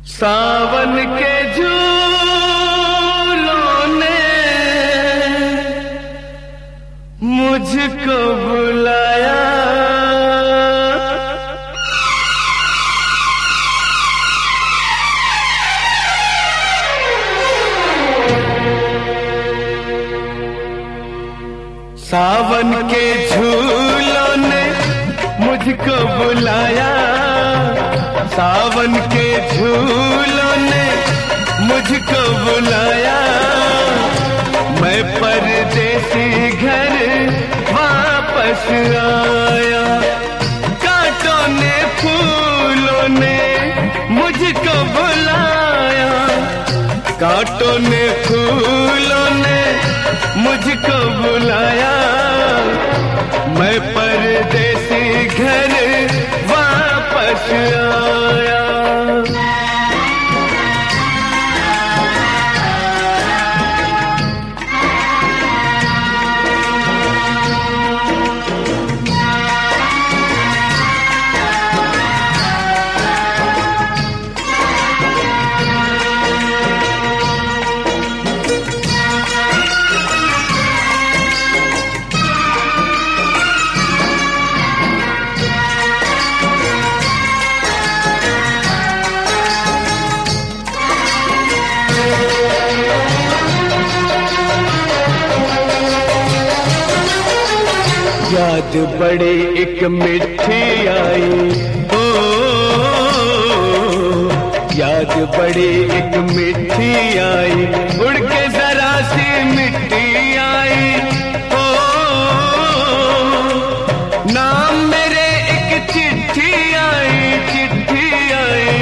सावन के झूलों ने मुझको बुलाया, सावन के झूलों ने मुझको बुलाया, सावन के झूलों ने मुझको बुलाया। मैं परदेसी घर वापस आया, कांटों ने फूलों ने मुझको बुलाया, कांटों ने फूलों ने मुझको बुलाया। मैं परदेसी घर वापस आया। याद बड़ी एक मिठी आई, ओ याद बड़ी एक मिठी आई, उड़ के जरा सी मिट्टी आई। ओ नाम मेरे एक चिट्ठी आई, चिट्ठी आई,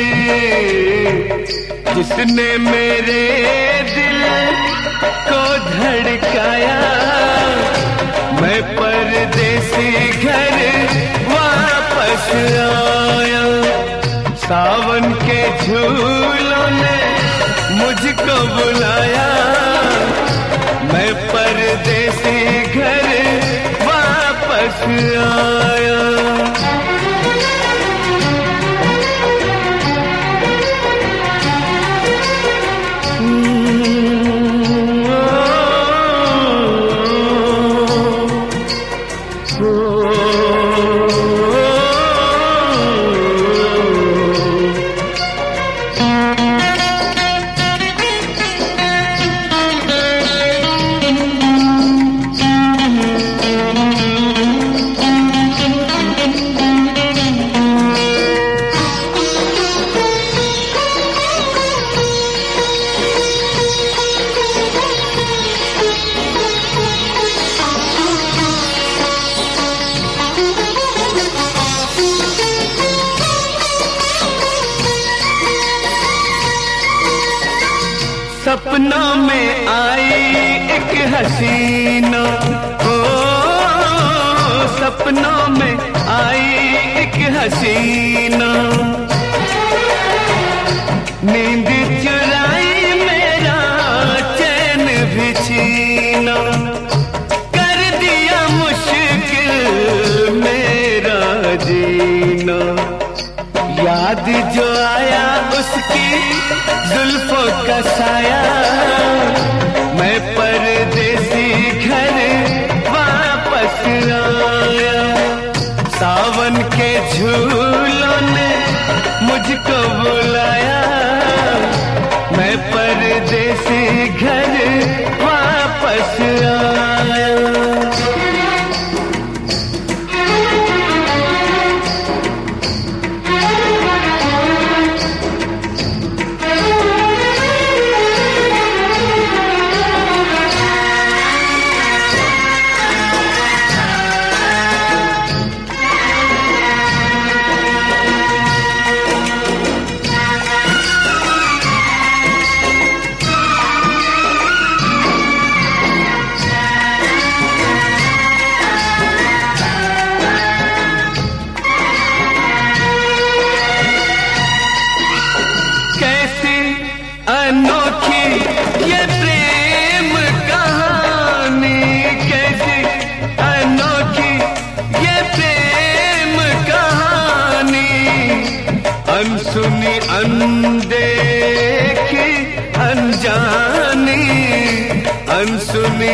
जिसने मेरे दिल को धड़काया। मैं परदेसी घर वापस आया, सावन के झूलों ने मुझको बुलाया। मैं परदेसी घर वापस आया। सपनों में आई एक हसीना, ओ सपनों में आई एक हसीना, नींद चुराई मेरा चैन भी छीना, कर दिया मुश्किल मेरा जीना। याद जो आया उसकी जुल्फों का साया, मैं परदेसी घर वापस आया। सावन के झूलों ने मुझको बुलाया, मैं परदेसी घर वापस आया। अनसुनी अनदेखी अनजानी, अनसुनी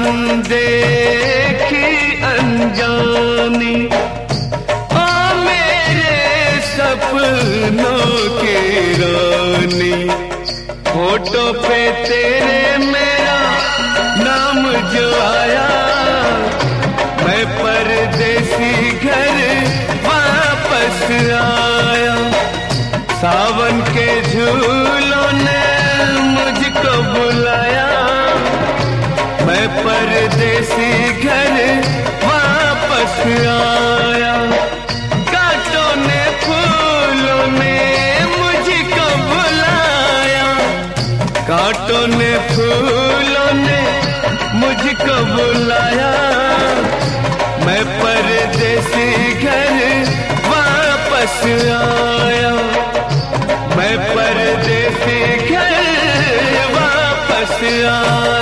अनदेखी अनजानी, ओ मेरे सपनों की रानी। फोटो पे तेरे मेरा नाम जो आया, मैं परदेसी घर वापस आया। सावन के झूलों ने मुझको बुलाया, मैं परदेसी घर वापस आया। कांटों ने फूलों ने मुझको बुलाया, कांटों ने फूलों ने मुझको बुलाया, मैं परदेसी घर वापस आया, मैं परदेसी घर वापस आया।